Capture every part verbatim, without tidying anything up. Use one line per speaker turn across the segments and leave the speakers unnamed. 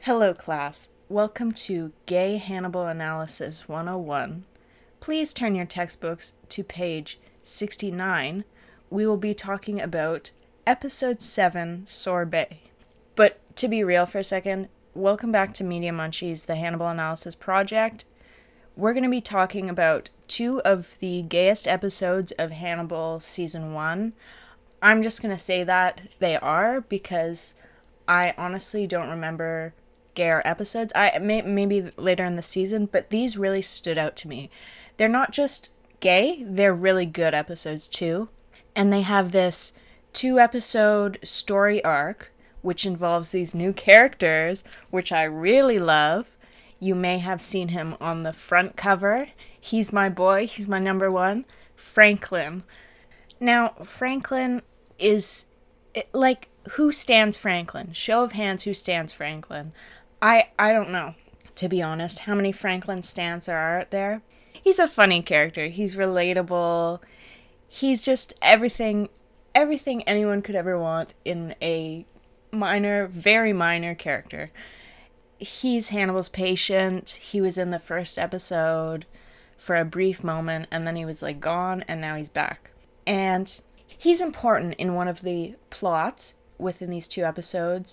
Hello, class. Welcome to Gay Hannibal Analysis one oh one. Please turn your textbooks to page sixty-nine. We will be talking about Episode seven, Sorbet. But to be real for a second, welcome back to Media Munchies, the Hannibal Analysis Project. We're going to be talking about two of the gayest episodes of Hannibal Season one. I'm just going to say that they are because I honestly don't remember gayer episodes. I may, maybe later in the season, but these really stood out to me. They're not just gay, they're really good episodes too. And they have this two-episode story arc, which involves these new characters, which I really love. You may have seen him on the front cover. He's my boy, he's my number one, Franklin. Now, Franklin is, like, who stands Franklin? Show of hands, who stands Franklin? I, I don't know, to be honest, how many Franklin stans there are out there. He's a funny character. He's relatable. He's just everything, everything anyone could ever want in a minor, very minor character. He's Hannibal's patient. He was in the first episode for a brief moment, and then he was, like, gone, and now he's back. And he's important in one of the plots within these two episodes,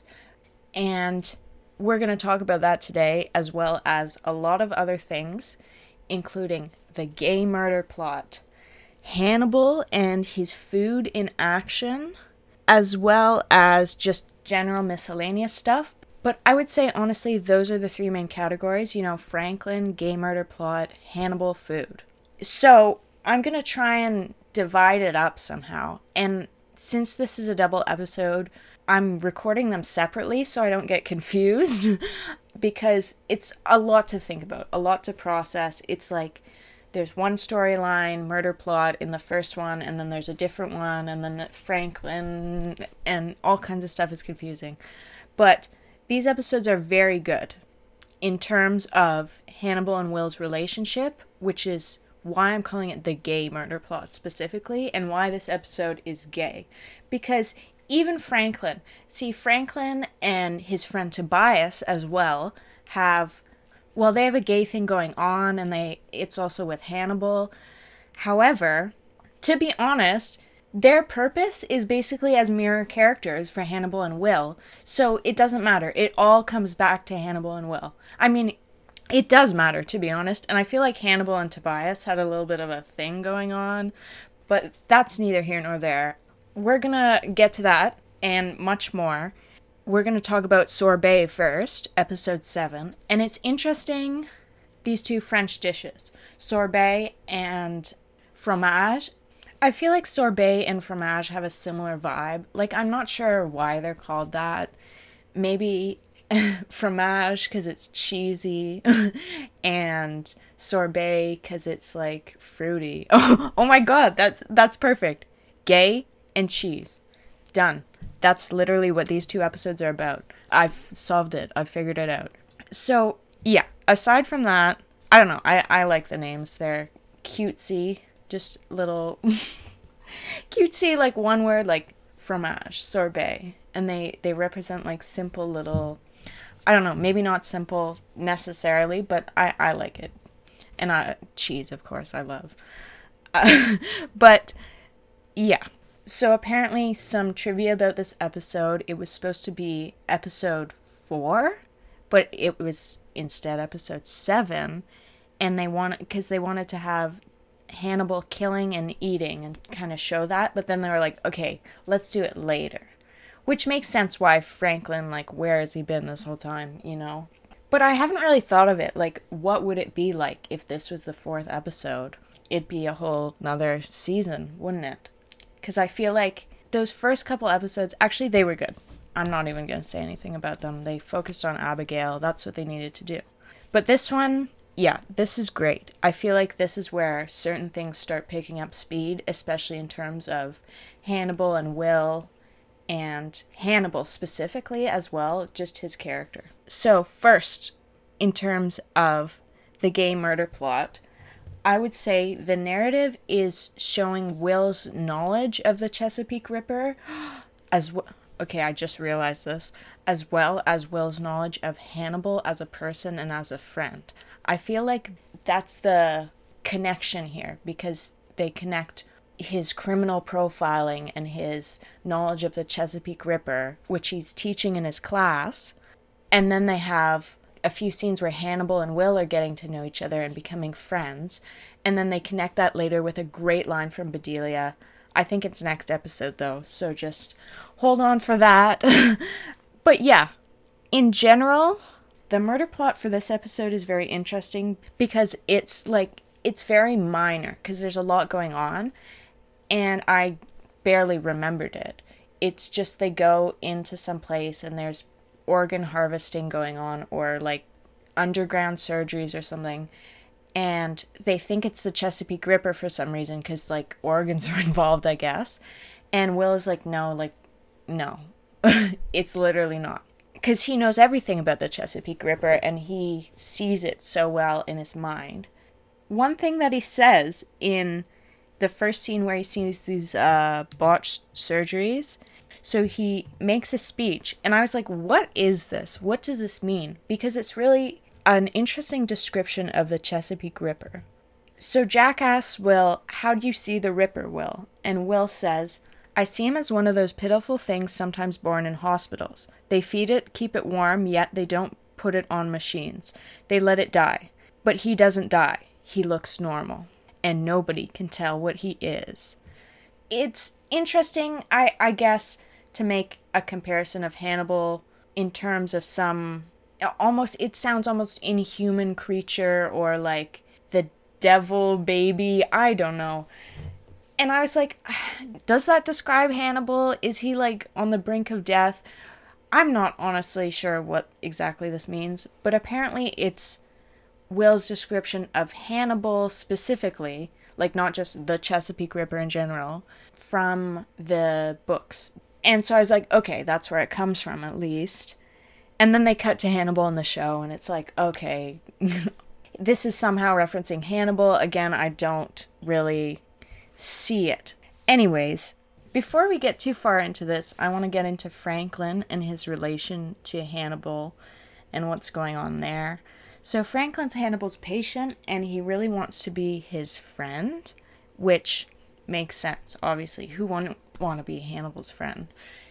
and we're going to talk about that today, as well as a lot of other things, including the gay murder plot, Hannibal and his food in action, as well as just general miscellaneous stuff. But I would say, honestly, those are the three main categories, you know, Franklin, gay murder plot, Hannibal, food. So I'm going to try and divide it up somehow, and since this is a double episode, I'm recording them separately so I don't get confused because it's a lot to think about, a lot to process. It's like there's one storyline, murder plot in the first one, and then there's a different one, and then the Franklin, and all kinds of stuff is confusing. But these episodes are very good in terms of Hannibal and Will's relationship, which is why I'm calling it the gay murder plot specifically, and why this episode is gay. Because even Franklin, see, Franklin and his friend Tobias as well have, well, they have a gay thing going on, and they it's also with Hannibal. However, to be honest, their purpose is basically as mirror characters for Hannibal and Will, so it doesn't matter. It all comes back to Hannibal and Will. I mean, it does matter, to be honest, and I feel like Hannibal and Tobias had a little bit of a thing going on, but that's neither here nor there. We're gonna get to that, and much more. We're gonna talk about Sorbet first, episode seven, and it's interesting, these two French dishes, sorbet and fromage. I feel like sorbet and fromage have a similar vibe. Like, I'm not sure why they're called that. Maybe fromage because it's cheesy, and sorbet because it's like fruity. Oh, oh my god, that's that's perfect. Gay and cheese. Done. That's literally what these two episodes are about. I've solved it. I've figured it out. So, yeah, aside from that, I don't know. I, I like the names. They're cutesy. Just little cutesy, like one word, like fromage, sorbet. And they, they represent like simple little, I don't know, maybe not simple necessarily, but I, I like it. And I, cheese, of course, I love. Uh, but, yeah. So apparently some trivia about this episode, it was supposed to be episode four, but it was instead episode seven, and they wanted, because they wanted to have Hannibal killing and eating and kind of show that, but then they were like, okay, let's do it later. Which makes sense why Franklin, like, where has he been this whole time, you know? But I haven't really thought of it, like, what would it be like if this was the fourth episode? It'd be a whole nother season, wouldn't it? Because I feel like those first couple episodes, actually, they were good. I'm not even going to say anything about them. They focused on Abigail. That's what they needed to do. But this one, yeah, this is great. I feel like this is where certain things start picking up speed, especially in terms of Hannibal and Will, and Hannibal specifically as well, just his character. So first, in terms of the gay murder plot, I would say the narrative is showing Will's knowledge of the Chesapeake Ripper as well. okay, I just realized this, as well as Will's knowledge of Hannibal as a person and as a friend. I feel like that's the connection here, because they connect his criminal profiling and his knowledge of the Chesapeake Ripper, which he's teaching in his class, and then they have a few scenes where Hannibal and Will are getting to know each other and becoming friends, and then they connect that later with a great line from Bedelia. I think it's next episode, though, so just hold on for that. But yeah, in general, the murder plot for this episode is very interesting because it's like, it's very minor because there's a lot going on, and I barely remembered it. It's just they go into some place and there's organ harvesting going on, or like underground surgeries or something, and they think it's the Chesapeake Ripper for some reason because like organs are involved, I guess. And Will is like, no, like, no, it's literally not. Because he knows everything about the Chesapeake Ripper and he sees it so well in his mind. One thing that he says in the first scene where he sees these uh, botched surgeries, so he makes a speech, and I was like, what is this? What does this mean? Because it's really an interesting description of the Chesapeake Ripper. So Jack asks Will, how do you see the Ripper, Will? And Will says, I see him as one of those pitiful things sometimes born in hospitals. They feed it, keep it warm, yet they don't put it on machines. They let it die. But he doesn't die. He looks normal. And nobody can tell what he is. It's interesting, I, I guess, to make a comparison of Hannibal in terms of some, almost, it sounds almost inhuman creature, or like the devil baby, I don't know. And I was like, does that describe Hannibal? Is he like on the brink of death? I'm not honestly sure what exactly this means, but apparently it's Will's description of Hannibal specifically, like not just the Chesapeake Ripper in general, from the books. And so I was like, okay, that's where it comes from at least. And then they cut to Hannibal in the show, and it's like, okay, this is somehow referencing Hannibal. Again, I don't really see it. Anyways, before we get too far into this, I want to get into Franklin and his relation to Hannibal and what's going on there. So Franklin's Hannibal's patient, and he really wants to be his friend, which makes sense, obviously. Who wouldn't want to be Hannibal's friend?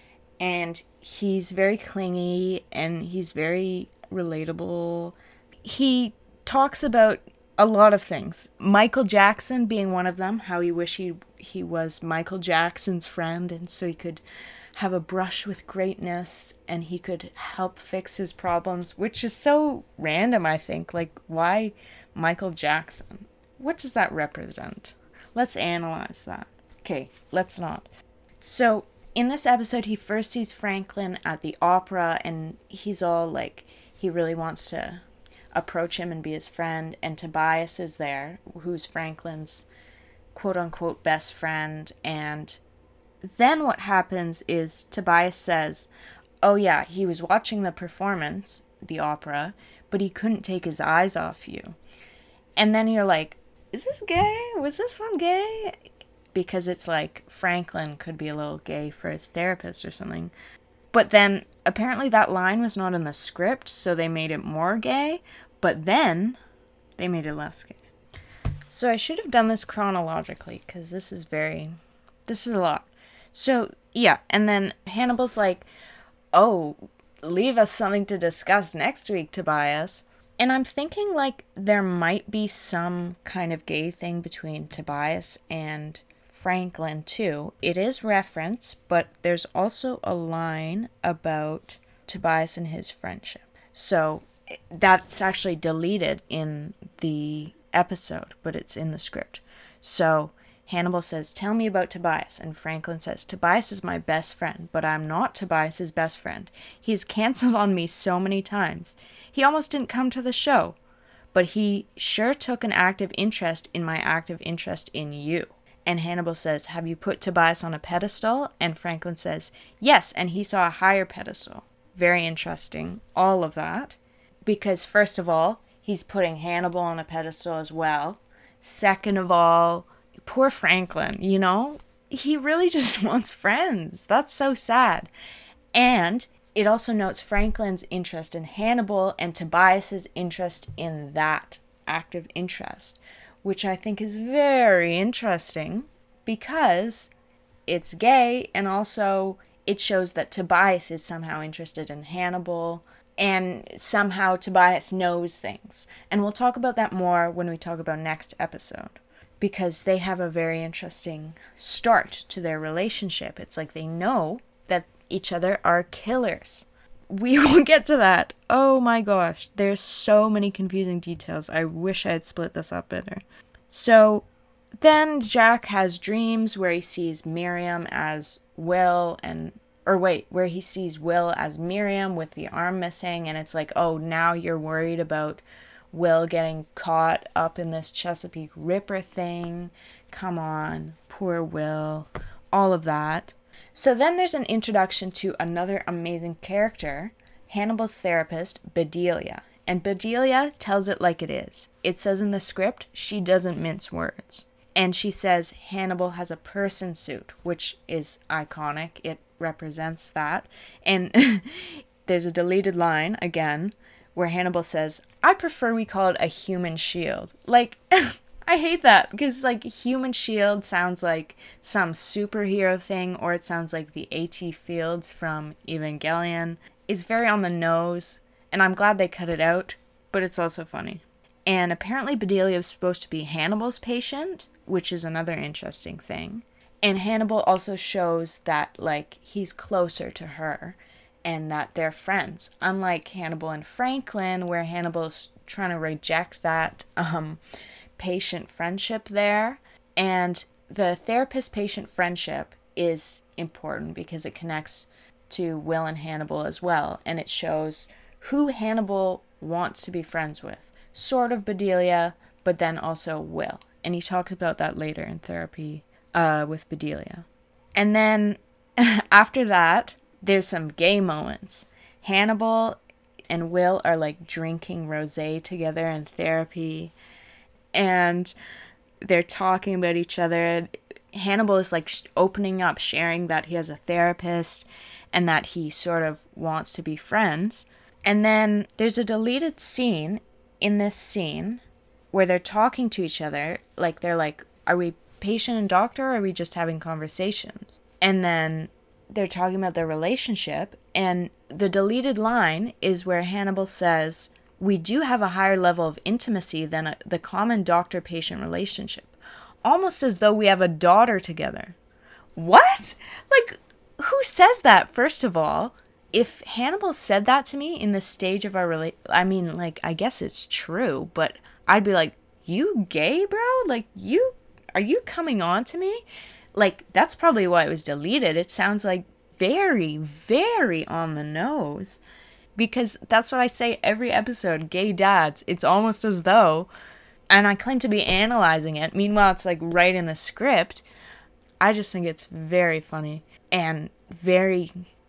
And he's very clingy, and he's very relatable. He talks about a lot of things. Michael Jackson being one of them, how he wish he he was Michael Jackson's friend, and so he could have a brush with greatness and he could help fix his problems, which is so random, I think. Like, why Michael Jackson? What does that represent? Let's analyze that. Okay, let's not. So, in this episode, he first sees Franklin at the opera, and he's all like, he really wants to approach him and be his friend, and Tobias is there, who's Franklin's quote-unquote best friend, and then what happens is Tobias says, oh yeah, he was watching the performance, the opera, but he couldn't take his eyes off you. And then you're like, is this gay? Was this one gay? Because it's like Franklin could be a little gay for his therapist or something. But then apparently that line was not in the script, so they made it more gay, but then they made it less gay. So I should have done this chronologically, because this is very, this is a lot. So, yeah, and then Hannibal's like, oh, leave us something to discuss next week, Tobias. And I'm thinking, like, there might be some kind of gay thing between Tobias and Franklin, too. It is referenced, but there's also a line about Tobias and his friendship. So, that's actually deleted in the episode, but it's in the script. So, Hannibal says, tell me about Tobias. And Franklin says, Tobias is my best friend, but I'm not Tobias's best friend. He's canceled on me so many times. He almost didn't come to the show, but he sure took an active interest in my active interest in you. And Hannibal says, have you put Tobias on a pedestal? And Franklin says, yes, and he saw a higher pedestal. Very interesting, all of that. Because first of all, he's putting Hannibal on a pedestal as well. Second of all, poor Franklin, you know? He really just wants friends. That's so sad. And it also notes Franklin's interest in Hannibal and Tobias's interest in that active interest, which I think is very interesting because it's gay, and also it shows that Tobias is somehow interested in Hannibal, and somehow Tobias knows things. And we'll talk about that more when we talk about next episode, because they have a very interesting start to their relationship. It's like they know that each other are killers. We will get to that. Oh my gosh, there's so many confusing details. I wish I had split this up better. So then Jack has dreams where he sees Miriam as Will, and or wait, where he sees Will as Miriam with the arm missing, and it's like, oh, now you're worried about Will getting caught up in this Chesapeake Ripper thing. Come on, poor Will. All of that. So then there's an introduction to another amazing character, Hannibal's therapist, Bedelia. And Bedelia tells it like it is. It says in the script, she doesn't mince words. And she says Hannibal has a person suit, which is iconic. It represents that. And there's a deleted line, again, where Hannibal says, I prefer we call it a human shield. Like, I hate that, because, like, human shield sounds like some superhero thing, or it sounds like the AT Fields from Evangelion. It's very on the nose, and I'm glad they cut it out, but it's also funny. And apparently Bedelia is supposed to be Hannibal's patient, which is another interesting thing. And Hannibal also shows that, like, he's closer to her, and that they're friends. Unlike Hannibal and Franklin, where Hannibal's trying to reject that um, patient friendship there. And the therapist-patient friendship is important because it connects to Will and Hannibal as well. And it shows who Hannibal wants to be friends with. Sort of Bedelia, but then also Will. And he talks about that later in therapy uh, with Bedelia. And then after that, there's some gay moments. Hannibal and Will are like drinking rosé together in therapy, and they're talking about each other. Hannibal is like opening up, sharing that he has a therapist and that he sort of wants to be friends. And then there's a deleted scene in this scene where they're talking to each other. Like, they're like, are we patient and doctor, or are we just having conversations? And then they're talking about their relationship, and the deleted line is where Hannibal says, we do have a higher level of intimacy than a, the common doctor-patient relationship. Almost as though we have a daughter together. What? Like, who says that, first of all? If Hannibal said that to me in the stage of our rela- I mean, like, I guess it's true, but I'd be like, you gay, bro? Like, you, are you coming on to me? Like, that's probably why it was deleted. It sounds like very, very on the nose. Because that's what I say every episode, gay dads. It's almost as though, and I claim to be analyzing it. Meanwhile, it's like right in the script. I just think it's very funny and very,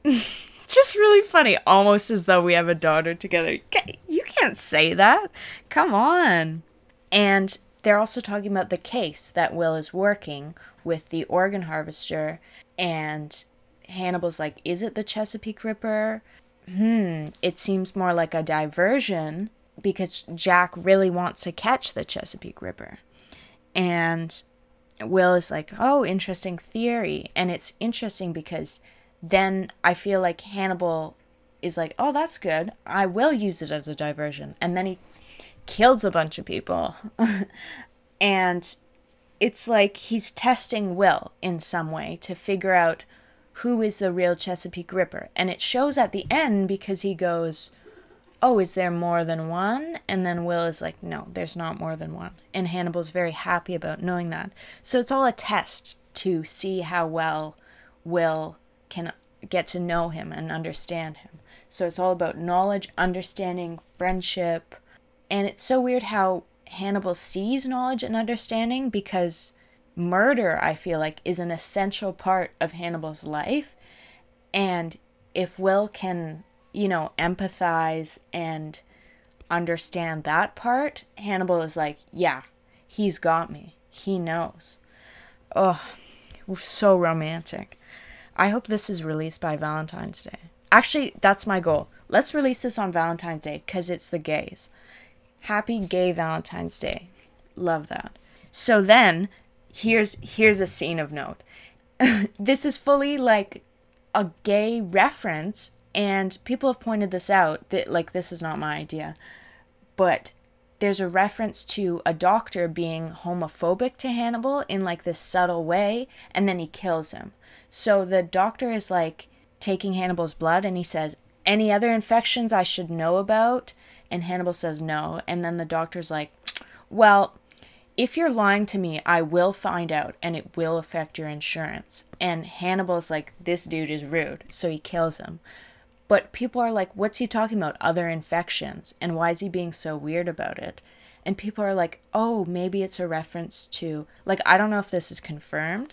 just really funny. Almost as though we have a daughter together. You can't say that. Come on. And they're also talking about the case that Will is working with the organ harvester, and Hannibal's like, is it the Chesapeake Ripper? Hmm, it seems more like a diversion because Jack really wants to catch the Chesapeake Ripper. And Will is like, oh, interesting theory. And it's interesting because then I feel like Hannibal is like, oh, that's good. I will use it as a diversion. And then he kills a bunch of people. And it's like he's testing Will in some way to figure out who is the real Chesapeake Ripper. And it shows at the end because he goes, oh, is there more than one? And then Will is like, no, there's not more than one. And Hannibal's very happy about knowing that. So it's all a test to see how well Will can get to know him and understand him. So it's all about knowledge, understanding, friendship. And it's so weird how Hannibal sees knowledge and understanding, because murder, I feel like, is an essential part of Hannibal's life. And if Will can, you know, empathize and understand that part, Hannibal is like, yeah, he's got me. He knows. Oh, so romantic. I hope this is released by Valentine's Day. Actually, that's my goal. Let's release this on Valentine's Day because it's the gays. Happy Gay Valentine's Day. Love that. So then, here's here's a scene of note. This is fully like a gay reference, and people have pointed this out, that like this is not my idea, but there's a reference to a doctor being homophobic to Hannibal in like this subtle way, and then he kills him. So the doctor is like taking Hannibal's blood, and he says, any other infections I should know about? And Hannibal says no. And then the doctor's like, well, if you're lying to me, I will find out, and it will affect your insurance. And Hannibal's like, this dude is rude, so he kills him. But people are like, what's he talking about? Other infections. And why is he being so weird about it? And people are like, oh, maybe it's a reference to, like, I don't know if this is confirmed,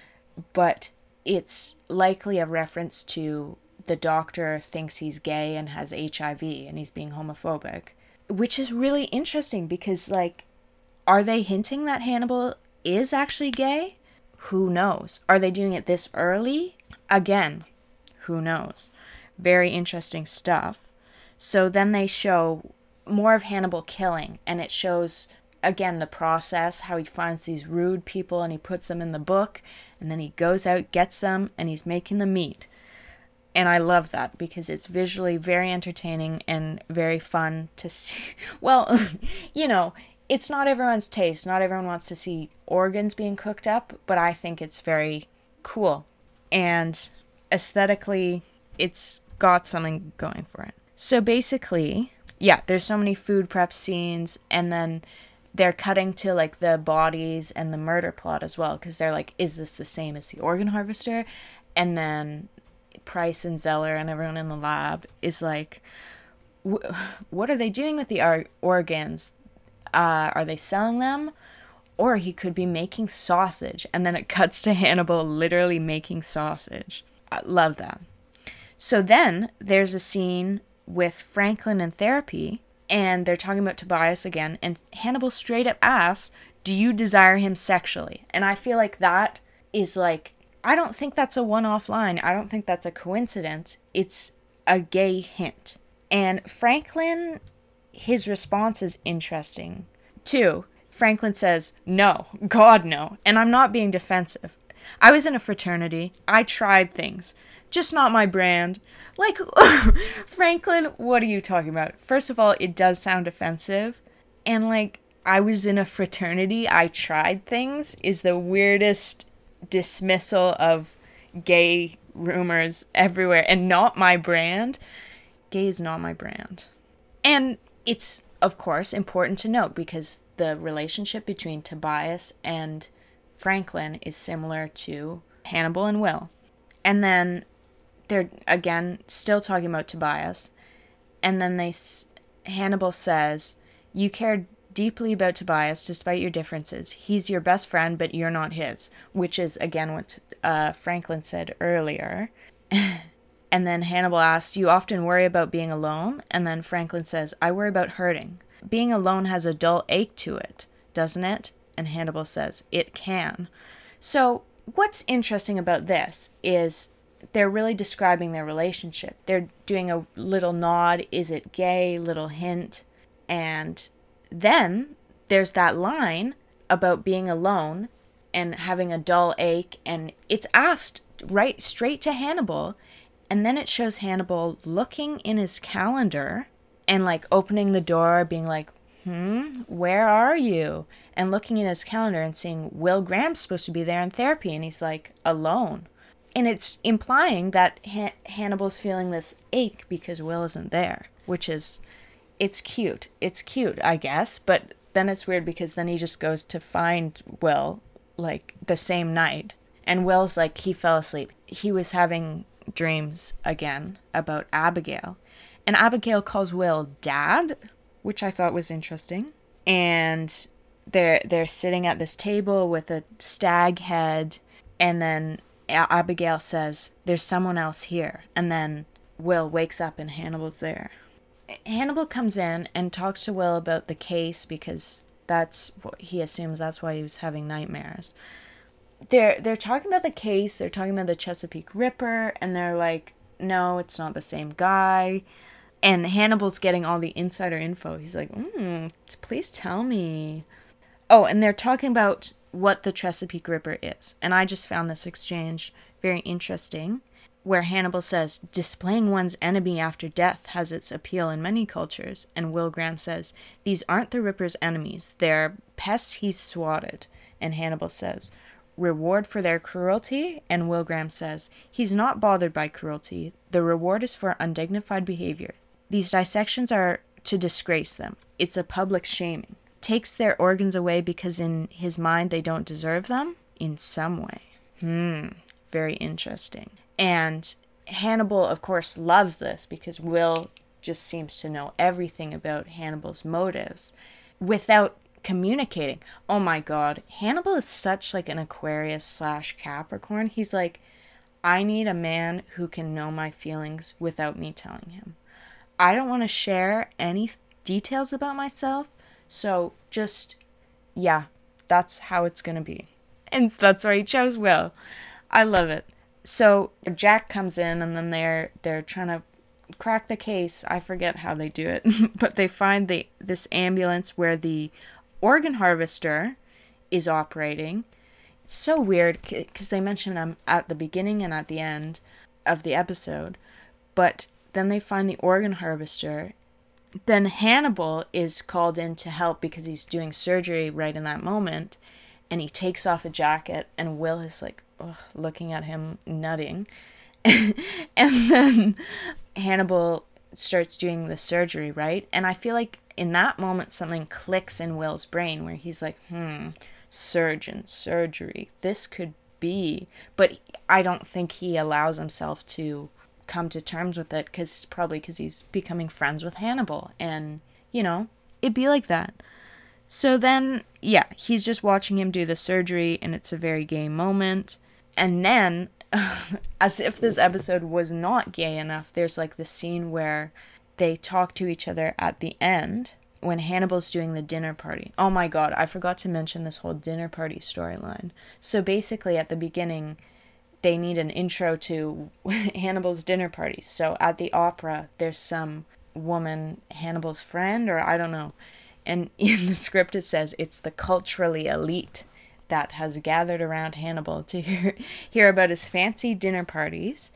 but it's likely a reference to the doctor thinks he's gay and has H I V and he's being homophobic, which is really interesting because, like, are they hinting that Hannibal is actually gay? Who knows? Are they doing it this early? Again, who knows? Very interesting stuff. So then they show more of Hannibal killing, and it shows, again, the process, how he finds these rude people and he puts them in the book, and then he goes out, gets them, and he's making the meat. And I love that because it's visually very entertaining and very fun to see. Well, you know, it's not everyone's taste. Not everyone wants to see organs being cooked up, but I think it's very cool. And aesthetically, it's got something going for it. So basically, yeah, there's so many food prep scenes, and then they're cutting to like the bodies and the murder plot as well, because they're like, is this the same as the organ harvester? And then Price and Zeller and everyone in the lab is like, what are they doing with the ar- organs? Uh, are they selling them? Or he could be making sausage. And then it cuts to Hannibal literally making sausage. I love that. So then there's a scene with Franklin in therapy, and they're talking about Tobias again, and Hannibal straight up asks, do you desire him sexually? And I feel like that is like, I don't think that's a one-off line. I don't think that's a coincidence. It's a gay hint. And Franklin, his response is interesting too. Franklin says, no, God, no. And I'm not being defensive. I was in a fraternity. I tried things. Just not my brand. Like, Franklin, what are you talking about? First of all, it does sound offensive. And, like, I was in a fraternity. I tried things is the weirdest dismissal of gay rumors everywhere. And not my brand. Gay is not my brand. And it's, of course, important to note because the relationship between Tobias and Franklin is similar to Hannibal and Will. And then they're, again, still talking about Tobias. And then they, Hannibal says, you care deeply about Tobias despite your differences. He's your best friend, but you're not his. Which is, again, what uh, Franklin said earlier. And then Hannibal asks, you often worry about being alone? And then Franklin says, I worry about hurting. Being alone has a dull ache to it, doesn't it? And Hannibal says, it can. So what's interesting about this is they're really describing their relationship. They're doing a little nod, is it gay, little hint. And then there's that line about being alone and having a dull ache. And it's asked right straight to Hannibal. And then it shows Hannibal looking in his calendar and like opening the door, being like, hmm, where are you? And looking in his calendar and seeing Will Graham's supposed to be there in therapy. And he's like, alone. And it's implying that Han- Hannibal's feeling this ache because Will isn't there, which is, it's cute. It's cute, I guess. But then it's weird because then he just goes to find Will like the same night. And Will's like, he fell asleep. He was having dreams again about Abigail. And Abigail calls Will dad, which I thought was interesting. And they're they're sitting at this table with a stag head, and then Abigail says, there's someone else here. And then Will wakes up and Hannibal's there. Hannibal comes in and talks to Will about the case because that's what he assumes that's why he was having nightmares. They're they're talking about the case, they're talking about the Chesapeake Ripper, and they're like, no, it's not the same guy. And Hannibal's getting all the insider info. He's like, mm, please tell me. Oh, and they're talking about what the Chesapeake Ripper is. And I just found this exchange very interesting, where Hannibal says, displaying one's enemy after death has its appeal in many cultures. And Will Graham says, these aren't the Ripper's enemies. They're pests he's swatted. And Hannibal says, reward for their cruelty? And Will Graham says, he's not bothered by cruelty. The reward is for undignified behavior. These dissections are to disgrace them. It's a public shaming. Takes their organs away because in his mind they don't deserve them? In some way. Hmm, very interesting. And Hannibal, of course, loves this because Will just seems to know everything about Hannibal's motives without communicating. Oh my god, Hannibal is such like an Aquarius slash Capricorn. He's like, I need a man who can know my feelings without me telling him. I don't want to share any details about myself, so just, yeah, that's how it's going to be. And that's why he chose Will. I love it. So Jack comes in, and then they're they're trying to crack the case. I forget how they do it, but they find the this ambulance where the organ harvester is operating. It's so weird because they mention him at the beginning and at the end of the episode, but then they find the organ harvester. Then Hannibal is called in to help because he's doing surgery right in that moment. And he takes off a jacket and Will is like ugh, looking at him nutting. And then Hannibal starts doing the surgery, right? And I feel like in that moment something clicks in Will's brain where he's like, hmm, surgeon, surgery, this could be. But I don't think he allows himself to come to terms with it, because probably because he's becoming friends with Hannibal, and you know, it'd be like that. So then yeah, he's just watching him do the surgery, and it's a very gay moment. And then as if this episode was not gay enough, there's like the scene where they talk to each other at the end when Hannibal's doing the dinner party. Oh my god, I forgot to mention this whole dinner party storyline. So basically at the beginning they need an intro to Hannibal's dinner party. So at the opera, there's some woman, Hannibal's friend, or I don't know. And in the script it says it's the culturally elite that has gathered around Hannibal to hear, hear about his fancy dinner parties.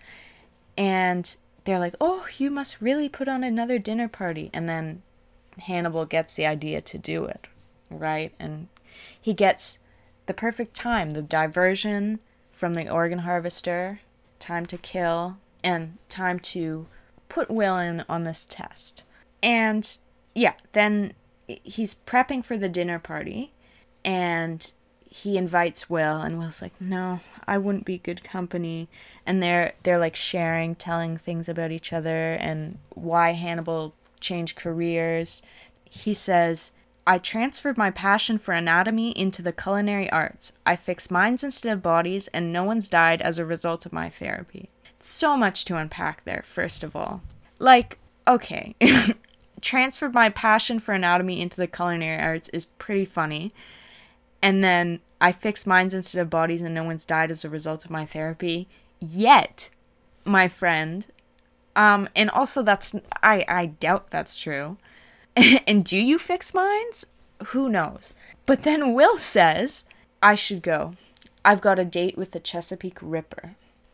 And they're like, oh, you must really put on another dinner party. And then Hannibal gets the idea to do it, right? And he gets the perfect time, the diversion from the organ harvester, time to kill, and time to put Will in on this test. And yeah, then he's prepping for the dinner party, and he invites Will, and Will's like, no, I wouldn't be good company. And they're they're like sharing, telling things about each other and why Hannibal changed careers. He says, I transferred my passion for anatomy into the culinary arts. I fix minds instead of bodies, and no one's died as a result of my therapy. So much to unpack there, first of all. Like, okay, transferred my passion for anatomy into the culinary arts is pretty funny. And then I fix minds instead of bodies, and no one's died as a result of my therapy. Yet, my friend, um, and also that's, I, I doubt that's true. And do you fix minds? Who knows? But then Will says, I should go. I've got a date with the Chesapeake Ripper.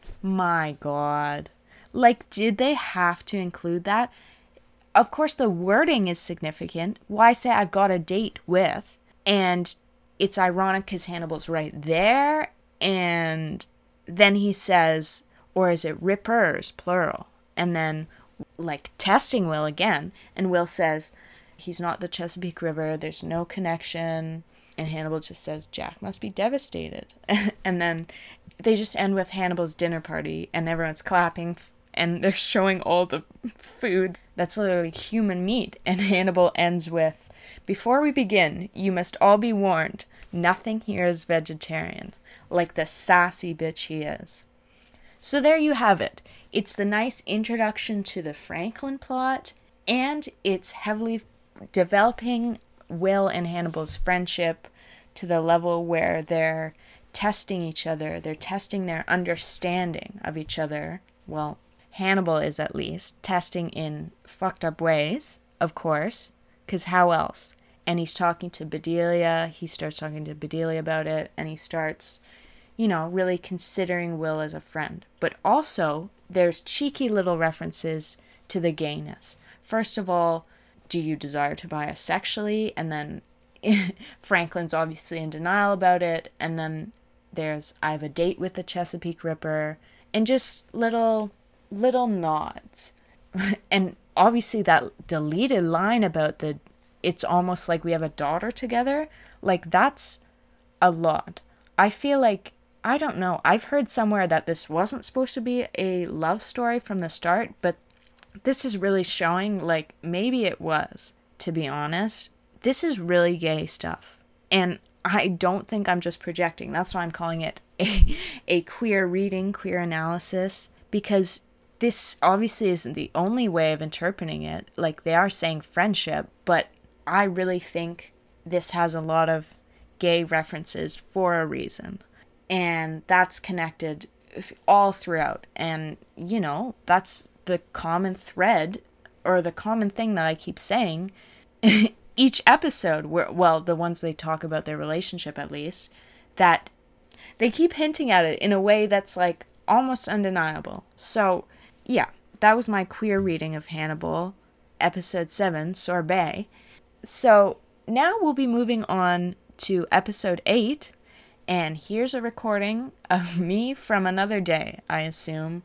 My god. Like, did they have to include that? Of course, the wording is significant. Why say I've got a date with? And it's ironic because Hannibal's right there. And then he says, or is it rippers, plural? And then, like, testing Will again. And Will says, he's not the Chesapeake River. There's no connection. And Hannibal just says, Jack must be devastated. And then they just end with Hannibal's dinner party, and everyone's clapping, and they're showing all the food that's literally human meat. And Hannibal ends with, before we begin, you must all be warned, nothing here is vegetarian, like the sassy bitch he is. So there you have it. It's the nice introduction to the Franklin plot, and it's heavily developing Will and Hannibal's friendship to the level where they're testing each other. They're testing their understanding of each other. Well, Hannibal is at least, testing in fucked up ways, of course, because how else? And he's talking to Bedelia, he starts talking to Bedelia about it, and he starts, you know, really considering Will as a friend. But also, there's cheeky little references to the gayness. First of all, do you desire Tobias sexually? And then Franklin's obviously in denial about it. And then there's, I have a date with the Chesapeake Ripper. And just little, little nods. And obviously that deleted line about the, it's almost like we have a daughter together. Like, that's a lot. I feel like, I don't know, I've heard somewhere that this wasn't supposed to be a love story from the start, but this is really showing, like, maybe it was, to be honest. This is really gay stuff. And I don't think I'm just projecting. That's why I'm calling it a, a queer reading, queer analysis, because this obviously isn't the only way of interpreting it. Like, they are saying friendship, but I really think this has a lot of gay references for a reason. And that's connected all throughout. And, you know, that's the common thread, or the common thing that I keep saying each episode, where, well, the ones they talk about their relationship at least, that they keep hinting at it in a way that's like almost undeniable. So yeah, that was my queer reading of Hannibal, episode seven, Sorbet. So now we'll be moving on to episode eight, and here's a recording of me from another day, I assume.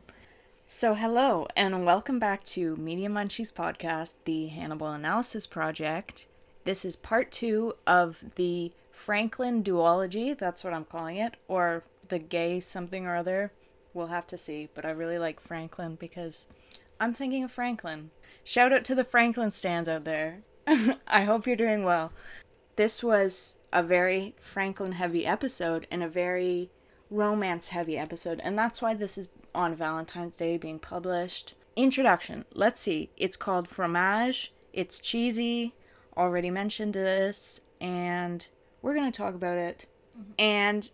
So hello, and welcome back to Media Munchies Podcast, the Hannibal Analysis Project. This is part two of the Franklin duology, that's what I'm calling it, or the gay something or other. We'll have to see, but I really like Franklin because I'm thinking of Franklin. Shout out to the Franklin stands out there. I hope you're doing well. This was a very Franklin-heavy episode and a very romance-heavy episode, and that's why this is on Valentine's Day being published. Introduction. Let's see. It's called Fromage. It's cheesy. Already mentioned this, and we're going to talk about it. Mm-hmm. And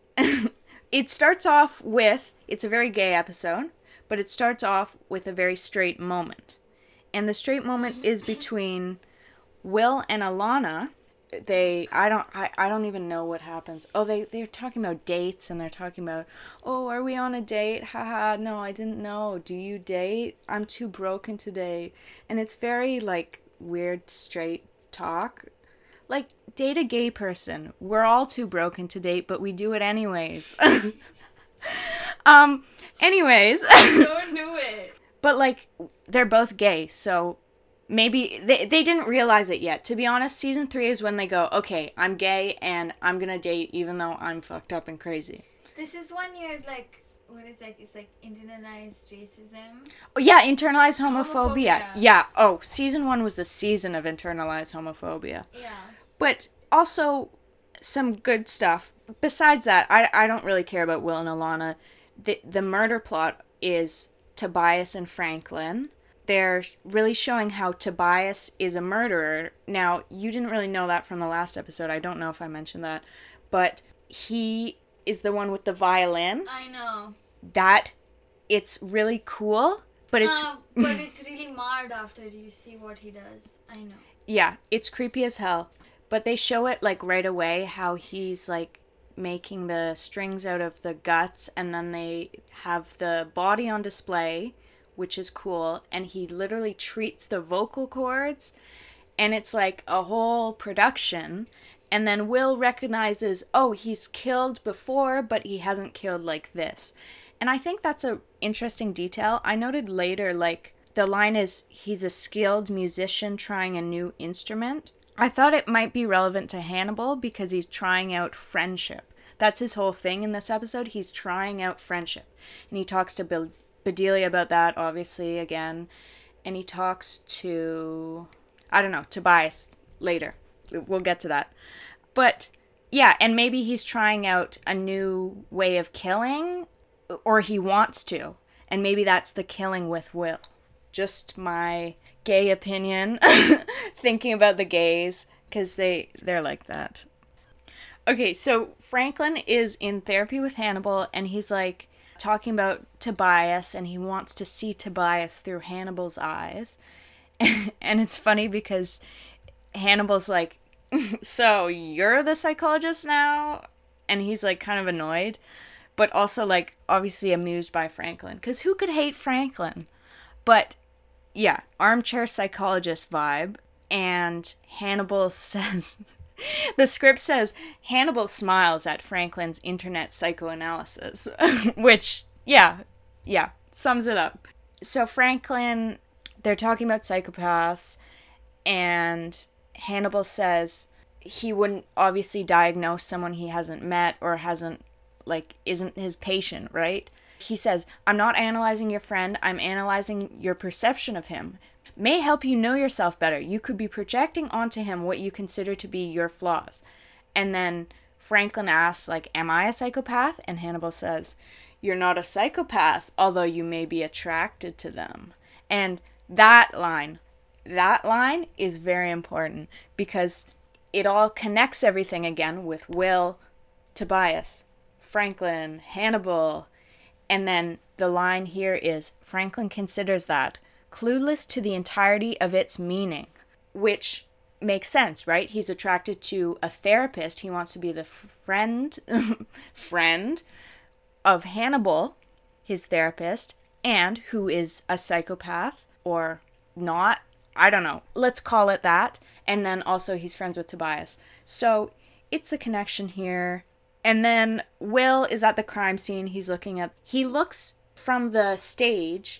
it starts off with, it's a very gay episode, but it starts off with a very straight moment. And the straight moment is between Will and Alana. They, I don't, I, I don't even know what happens. Oh, they, they're talking about dates, and they're talking about, oh, are we on a date? Haha, no, I didn't know. Do you date? I'm too broken to date. And it's very, like, weird, straight talk. Like, date a gay person. We're all too broken to date, but we do it anyways. um, anyways.
Don't do it.
But, like, they're both gay, so maybe they they didn't realize it yet. To be honest, season three is when they go, okay, I'm gay and I'm gonna date even though I'm fucked up and crazy.
This is when you're like, what is that? It's like internalized racism.
Oh yeah, internalized homophobia.
homophobia.
Yeah. Oh, season one was the season of internalized homophobia.
Yeah.
But also some good stuff. Besides that, I I don't really care about Will and Alana. The the murder plot is Tobias and Franklin. They're really showing how Tobias is a murderer. Now, you didn't really know that from the last episode. I don't know if I mentioned that. But he is the one with the violin.
I know.
That, it's really cool, but it's...
Uh, but it's really marred after you see what he does. I know.
Yeah, it's creepy as hell. But they show it, like, right away, how he's, like, making the strings out of the guts, and then they have the body on display, which is cool, and he literally treats the vocal cords, and it's like a whole production. And then Will recognizes, oh, he's killed before, but he hasn't killed like this. And I think that's a interesting detail. I noted later, like, the line is, he's a skilled musician trying a new instrument. I thought it might be relevant to Hannibal because he's trying out friendship. That's his whole thing in this episode. He's trying out friendship. And he talks to Bill Bedelia about that, obviously, again. And he talks to, I don't know, Tobias later. We'll get to that. But, yeah, and maybe he's trying out a new way of killing, or he wants to. And maybe that's the killing with Will. Just my gay opinion, thinking about the gays, because they, they're like that. Okay, so Franklin is in therapy with Hannibal, and he's like, talking about Tobias, and he wants to see Tobias through Hannibal's eyes. And it's funny because Hannibal's like, so you're the psychologist now? And he's like kind of annoyed, but also like obviously amused by Franklin, because who could hate Franklin? But yeah, armchair psychologist vibe. And Hannibal says, the script says, Hannibal smiles at Franklin's internet psychoanalysis, which, yeah, yeah, sums it up. So Franklin, they're talking about psychopaths, and Hannibal says he wouldn't obviously diagnose someone he hasn't met or hasn't, like, isn't his patient, right? He says, I'm not analyzing your friend, I'm analyzing your perception of him. May help you know yourself better. You could be projecting onto him what you consider to be your flaws. And then Franklin asks, like, am I a psychopath? And Hannibal says, you're not a psychopath, although you may be attracted to them. And that line, that line is very important because it all connects everything again with Will, Tobias, Franklin, Hannibal. And then the line here is, Franklin considers that clueless to the entirety of its meaning, which makes sense, right? He's attracted to a therapist. He wants to be the friend, friend of Hannibal, his therapist, and who is a psychopath or not. I don't know. Let's call it that. And then also he's friends with Tobias. So it's a connection here. And then Will is at the crime scene. He's looking at, he looks from the stage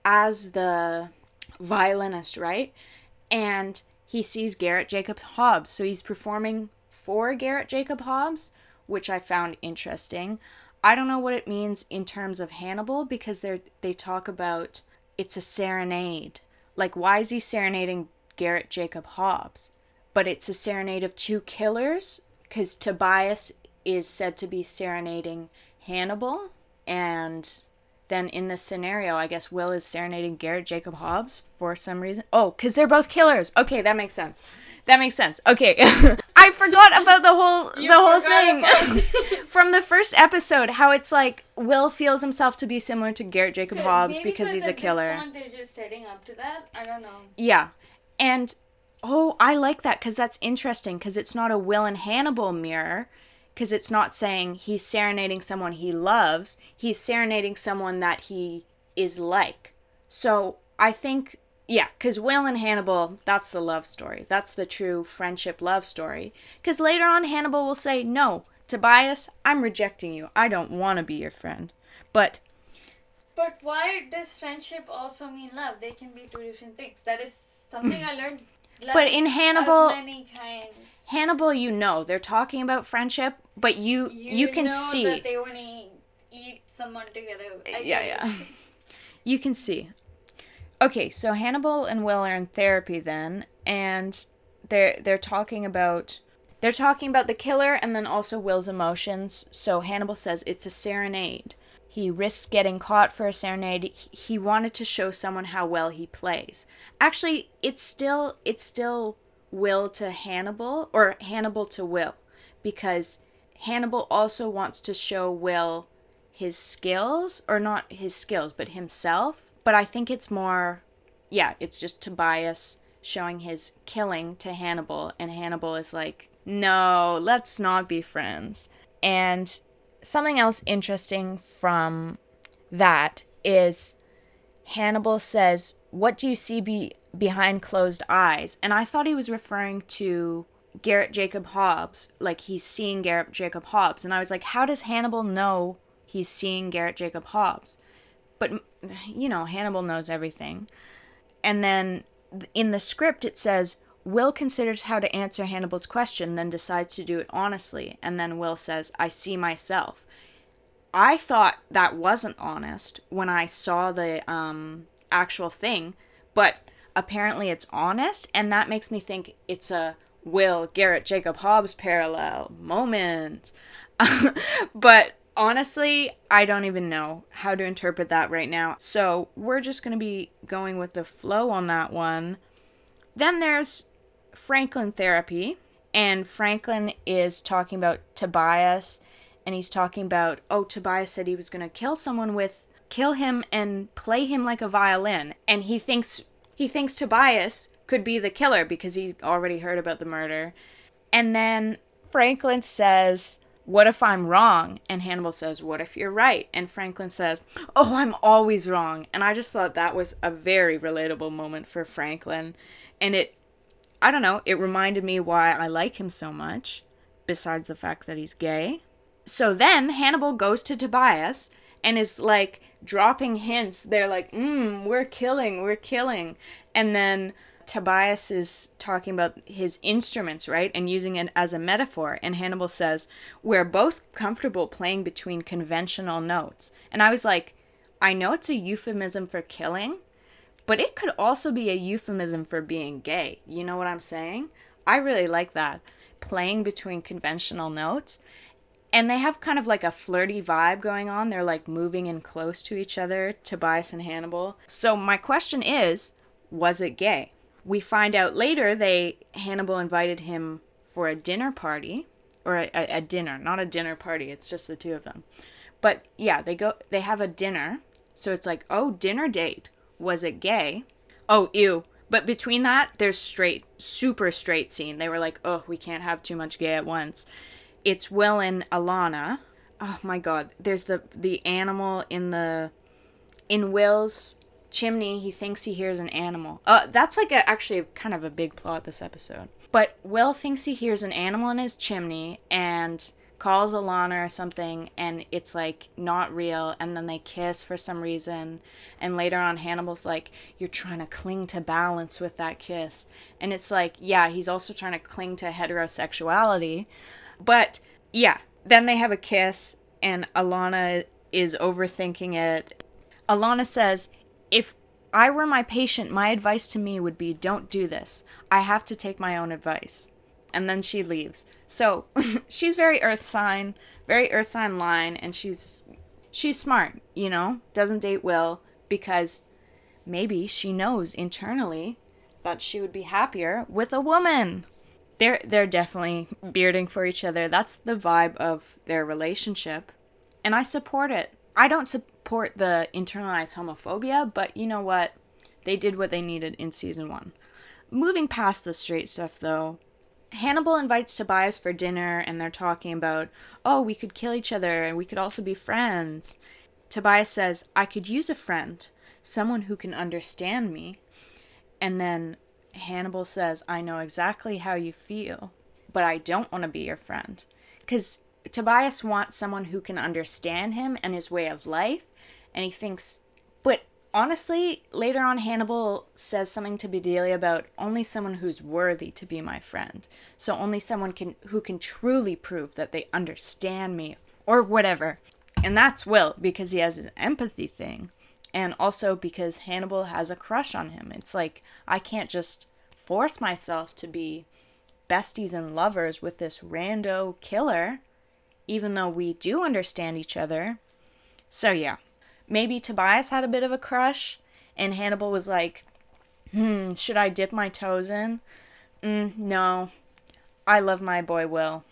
as the violinist, right? And he sees Garrett Jacob Hobbs. So he's performing for Garrett Jacob Hobbs, which I found interesting. I don't know what it means in terms of Hannibal, because they they talk about it's a serenade. Like, why is he serenading Garrett Jacob Hobbs? But it's a serenade of two killers, because Tobias is said to be serenading Hannibal, and then in this scenario, I guess Will is serenading Garrett Jacob Hobbs for some reason. Oh, because they're both killers. Okay, that makes sense. That makes sense. Okay. I forgot about the whole
You
the whole
forgot
thing. From the first episode, how it's like Will feels himself to be similar to Garrett Jacob Hobbs
Maybe
because he's a
at
killer.
This point they're just setting up to that. I don't know.
Yeah. And, oh, I like that because that's interesting because it's not a Will and Hannibal mirror. Because it's not saying he's serenading someone he loves. He's serenading someone that he is like. So I think, yeah, because Will and Hannibal, that's the love story. That's the true friendship love story. Because later on, Hannibal will say, no, Tobias, I'm rejecting you. I don't want to be your friend. But...
But why does friendship also mean love? They can be two different things. That is something I learned.
But in Hannibal...
Many times.
Hannibal, you know, they're talking about friendship, but you you,
you
can
know
see.
that they want to eat someone together. I
yeah, yeah. You can see. Okay, so Hannibal and Will are in therapy then, and they're they're talking about they're talking about the killer and then also Will's emotions. So Hannibal says it's a serenade. He risks getting caught for a serenade. He wanted to show someone how well he plays. Actually, it's still it's still Will to Hannibal, or Hannibal to Will, because Hannibal also wants to show Will his skills, or not his skills, but himself. But I think it's more, yeah, it's just Tobias showing his killing to Hannibal, and Hannibal is like, no, let's not be friends. And something else interesting from that is Hannibal says, what do you see be behind closed eyes? And I thought he was referring to Garrett Jacob Hobbs, like he's seeing Garrett Jacob Hobbs. And I was like, how does Hannibal know he's seeing Garrett Jacob Hobbs? But, you know, Hannibal knows everything. And then in the script it says, Will considers how to answer Hannibal's question, then decides to do it honestly. And then Will says, I see myself. I thought that wasn't honest when I saw the um, actual thing, but apparently it's honest, and that makes me think it's a Will Garrett Jacob Hobbs parallel moment. But honestly, I don't even know how to interpret that right now. So we're just going to be going with the flow on that one. Then there's Franklin therapy, and Franklin is talking about Tobias and he's talking about, oh, Tobias said he was going to kill someone with, kill him and play him like a violin. And he thinks, he thinks Tobias could be the killer because he already heard about the murder. And then Franklin says, what if I'm wrong? And Hannibal says, what if you're right? And Franklin says, oh, I'm always wrong. And I just thought that was a very relatable moment for Franklin. And it, I don't know, it reminded me why I like him so much, besides the fact that he's gay. So then Hannibal goes to Tobias and is like dropping hints. They're like, mm, we're killing, we're killing. And then Tobias is talking about his instruments, right? And using it as a metaphor. And Hannibal says, we're both comfortable playing between conventional notes. And I was like, I know it's a euphemism for killing, but it could also be a euphemism for being gay. You know what I'm saying? I really like that. Playing between conventional notes. And they have kind of like a flirty vibe going on. They're like moving in close to each other, Tobias and Hannibal. So my question is, was it gay? We find out later they Hannibal invited him for a dinner party, or a, a, a dinner, not a dinner party. It's just the two of them. But yeah, they go, they have a dinner. So it's like, oh, dinner date. Was it gay? Oh, ew. But between that, there's straight, super straight scene. They were like, oh, we can't have too much gay at once. It's Will and Alana. Oh my God. There's the, the animal in the, in Will's chimney. He thinks he hears an animal. Uh, that's like a, actually kind of a big plot this episode. But Will thinks he hears an animal in his chimney and calls Alana or something, and it's like not real, and then they kiss for some reason, and later on Hannibal's like, you're trying to cling to balance with that kiss. And it's like, yeah, he's also trying to cling to heterosexuality. But yeah, then they have a kiss and Alana is overthinking it. Alana says, if I were my patient, my advice to me would be, don't do this. I have to take my own advice. And then she leaves. So she's very earth sign, very earth sign line, and she's she's smart, you know, doesn't date Will because maybe she knows internally that she would be happier with a woman. They're they're definitely bearding for each other. That's the vibe of their relationship. And I support it. I don't support the internalized homophobia, but you know what? They did what they needed in season one. Moving past the straight stuff, though, Hannibal invites Tobias for dinner, and they're talking about, oh, we could kill each other, and we could also be friends. Tobias says, I could use a friend, someone who can understand me. And then Hannibal says, I know exactly how you feel, but I don't want to be your friend. Because Tobias wants someone who can understand him and his way of life, and he thinks, but honestly, later on Hannibal says something to Bedelia about only someone who's worthy to be my friend. So only someone can who can truly prove that they understand me, or whatever. And that's Will, because he has an empathy thing. And also because Hannibal has a crush on him. It's like, I can't just force myself to be besties and lovers with this rando killer, even though we do understand each other. So yeah, maybe Tobias had a bit of a crush, and Hannibal was like, hmm, should I dip my toes in? Mm, no, I love my boy Will.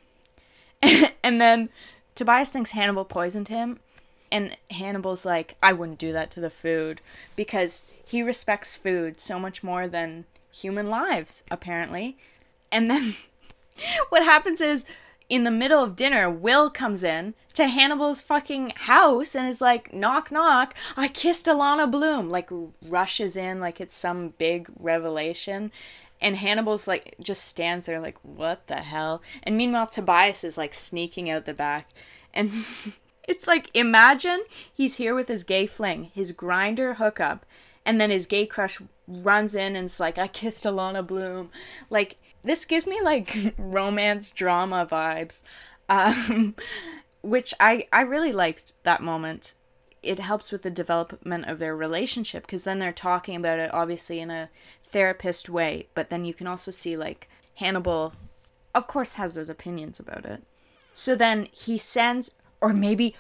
And then Tobias thinks Hannibal poisoned him, and Hannibal's like, I wouldn't do that to the food, because he respects food so much more than human lives, apparently. And then what happens is, in the middle of dinner, Will comes in to Hannibal's fucking house and is like, knock, knock, I kissed Alana Bloom. Like, rushes in like it's some big revelation. And Hannibal's like, just stands there like, what the hell? And meanwhile, Tobias is like sneaking out the back. And it's like, imagine he's here with his gay fling, his grinder hookup, and then his gay crush runs in and is like, I kissed Alana Bloom. Like, this gives me, like, romance drama vibes, um, which I, I really liked that moment. It helps with the development of their relationship, because then they're talking about it, obviously, in a therapist way, but then you can also see, like, Hannibal, of course, has those opinions about it. So then he sends, or maybe,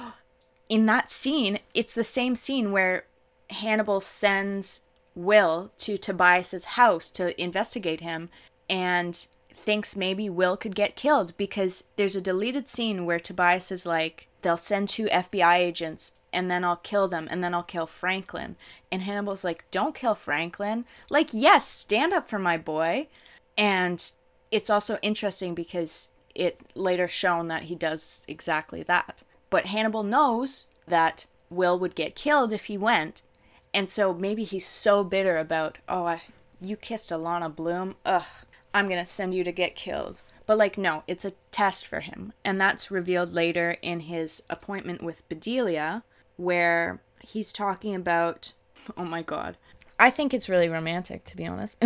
in that scene, it's the same scene where Hannibal sends Will to Tobias's house to investigate him, and thinks maybe Will could get killed because there's a deleted scene where Tobias is like, they'll send two F B I agents and then I'll kill them and then I'll kill Franklin. And Hannibal's like, don't kill Franklin. Like, yes, stand up for my boy. And it's also interesting because it later shown that he does exactly that. But Hannibal knows that Will would get killed if he went. And so maybe he's so bitter about, oh, I, you kissed Alana Bloom. Ugh, I'm going to send you to get killed. But, like, no, it's a test for him. And that's revealed later in his appointment with Bedelia, where he's talking about, oh my god. I think it's really romantic, to be honest.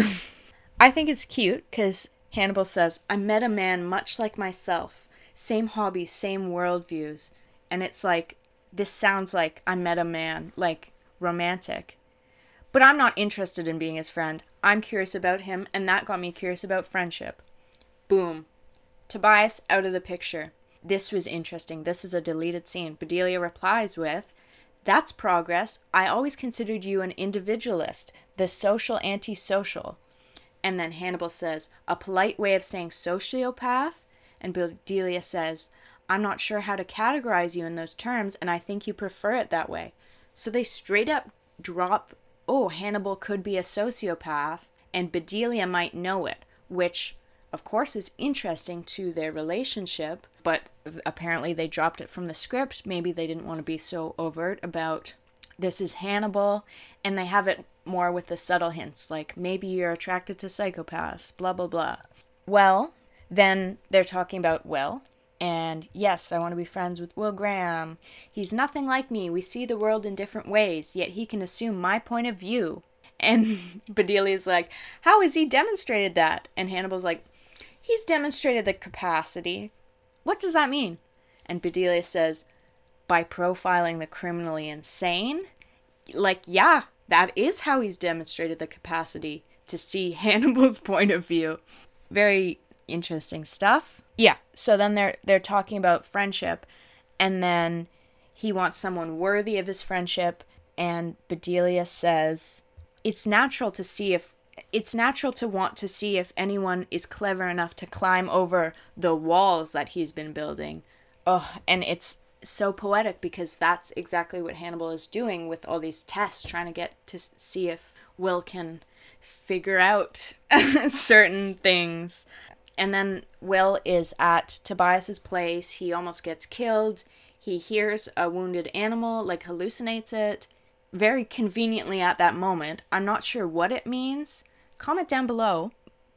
I think it's cute, because Hannibal says, I met a man much like myself. Same hobbies, same worldviews. And it's like, this sounds like I met a man, like, romantic. But I'm not interested in being his friend. I'm curious about him, and that got me curious about friendship. Boom. Tobias out of the picture. This was interesting. This is a deleted scene. Bedelia replies with, that's progress. I always considered you an individualist, the social antisocial. And then Hannibal says, a polite way of saying sociopath? And Bedelia says, I'm not sure how to categorize you in those terms, and I think you prefer it that way. So they straight up drop, oh, Hannibal could be a sociopath, and Bedelia might know it, which, of course, is interesting to their relationship, but apparently they dropped it from the script. Maybe they didn't want to be so overt about, this is Hannibal, and they have it more with the subtle hints, like, maybe you're attracted to psychopaths, blah, blah, blah. Well, then they're talking about Will. And yes, I want to be friends with Will Graham. He's nothing like me. We see the world in different ways, yet he can assume my point of view. And Bedelia's like, how has he demonstrated that? And Hannibal's like, he's demonstrated the capacity. What does that mean? And Bedelia says, by profiling the criminally insane? Like, yeah, that is how he's demonstrated the capacity to see Hannibal's point of view. Very interesting stuff. Yeah, so then they're they're talking about friendship, and then he wants someone worthy of his friendship, and Bedelia says, it's natural to see if it's natural to want to see if anyone is clever enough to climb over the walls that he's been building. Oh, and it's so poetic because that's exactly what Hannibal is doing with all these tests, trying to get to see if Will can figure out certain things. And then Will is at Tobias's place. He almost gets killed. He hears a wounded animal, like hallucinates it, very conveniently at that moment. I'm not sure what it means. Comment down below.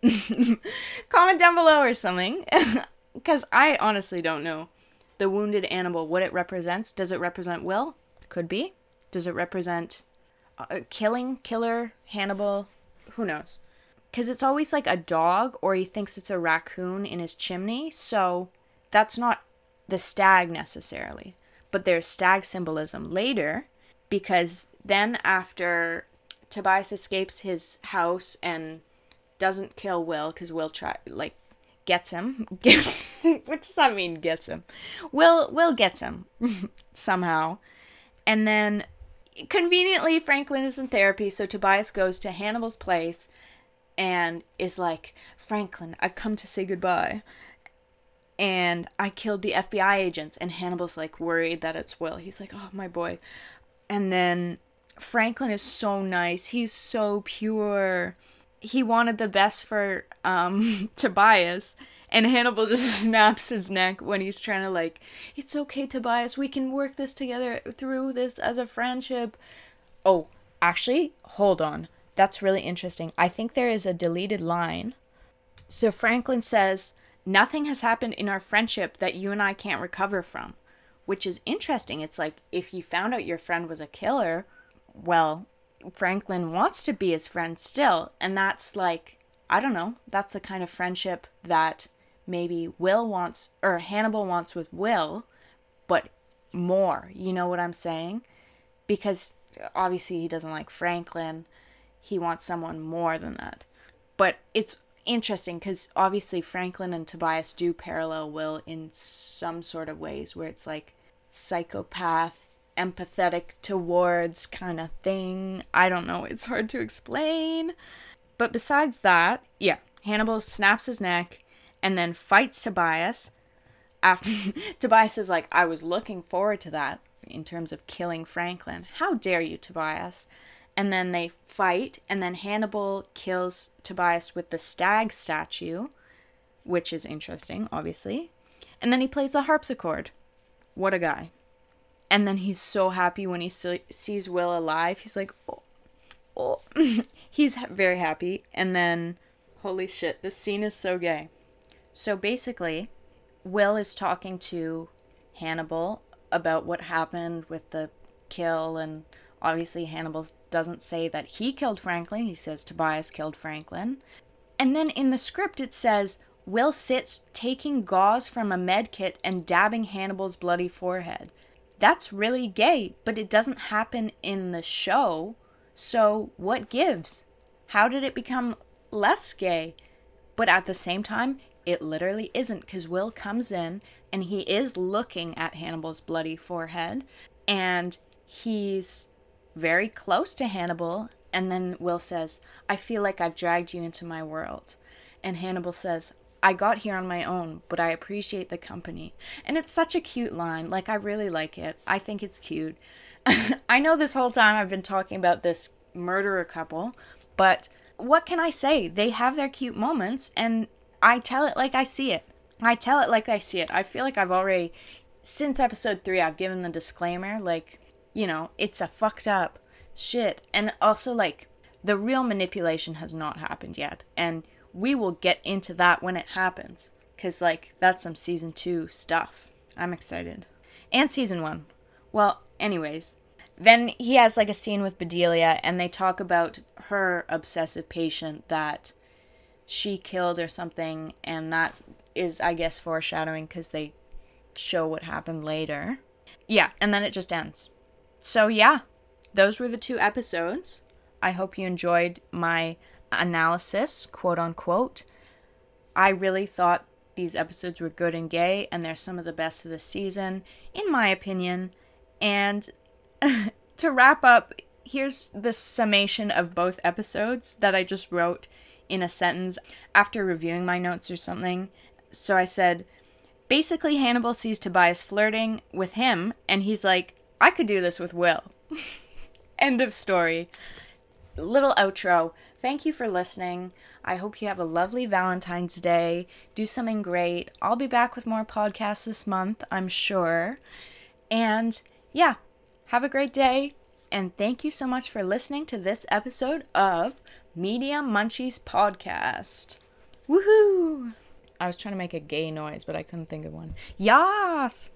Comment down below or something. Because I honestly don't know. The wounded animal, what it represents. Does it represent Will? Could be. Does it represent uh, killing, killer, Hannibal? Who knows? Because it's always like a dog, or he thinks it's a raccoon in his chimney, so that's not the stag necessarily. But there's stag symbolism later, because then after Tobias escapes his house and doesn't kill Will, because Will try like gets him. What does that mean, gets him? Will Will gets him somehow. And then conveniently Franklin is in therapy, so Tobias goes to Hannibal's place and is like, Franklin, I've come to say goodbye. And I killed the F B I agents. And Hannibal's like worried that it's Will. He's like, oh, my boy. And then Franklin is so nice. He's so pure. He wanted the best for um, Tobias. And Hannibal just snaps his neck when he's trying to like, it's okay, Tobias. We can work this together through this as a friendship. Oh, actually, hold on. That's really interesting. I think there is a deleted line. So Franklin says, nothing has happened in our friendship that you and I can't recover from. Which is interesting. It's like, if you found out your friend was a killer, well, Franklin wants to be his friend still. And that's like, I don't know. That's the kind of friendship that maybe Will wants, or Hannibal wants with Will, but more. You know what I'm saying? Because obviously he doesn't like Franklin. He wants someone more than that. But it's interesting because obviously Franklin and Tobias do parallel Will in some sort of ways where it's like psychopath, empathetic towards kind of thing. I don't know. It's hard to explain. But besides that, yeah, Hannibal snaps his neck and then fights Tobias. After Tobias is like, I was looking forward to that in terms of killing Franklin. How dare you, Tobias? And then they fight, and then Hannibal kills Tobias with the stag statue, which is interesting, obviously. And then he plays the harpsichord. What a guy. And then he's so happy when he sees Will alive. He's like, oh, oh. He's very happy. And then, holy shit, this scene is so gay. So basically, Will is talking to Hannibal about what happened with the kill, and obviously Hannibal doesn't say that he killed Franklin. He says Tobias killed Franklin. And then in the script it says, Will sits taking gauze from a med kit and dabbing Hannibal's bloody forehead. That's really gay, but it doesn't happen in the show. So what gives? How did it become less gay? But at the same time, it literally isn't, because Will comes in and he is looking at Hannibal's bloody forehead, and he's very close to Hannibal, and then Will says, I feel like I've dragged you into my world. And Hannibal says, I got here on my own, but I appreciate the company. And it's such a cute line. Like, I really like it. I think it's cute. I know this whole time I've been talking about this murderer couple, but what can I say? They have their cute moments, and I tell it like I see it. I tell it like I see it. I feel like I've already, since episode three, I've given the disclaimer, like, you know, it's a fucked up shit. And also, like, the real manipulation has not happened yet. And we will get into that when it happens. Because, like, that's some season two stuff. I'm excited. And season one. Well, anyways. Then he has, like, a scene with Bedelia, and they talk about her obsessive patient that she killed or something, and that is, I guess, foreshadowing because they show what happened later. Yeah, and then it just ends. So yeah, those were the two episodes. I hope you enjoyed my analysis, quote unquote. I really thought these episodes were good and gay, and they're some of the best of the season, in my opinion. And to wrap up, here's the summation of both episodes that I just wrote in a sentence after reviewing my notes or something. So I said, basically Hannibal sees Tobias flirting with him, and he's like, I could do this with Will. End of story. Little outro. Thank you for listening. I hope you have a lovely Valentine's Day. Do something great. I'll be back with more podcasts this month, I'm sure. And yeah, have a great day. And thank you so much for listening to this episode of Media Munchies Podcast. Woohoo! I was trying to make a gay noise, but I couldn't think of one. Yas!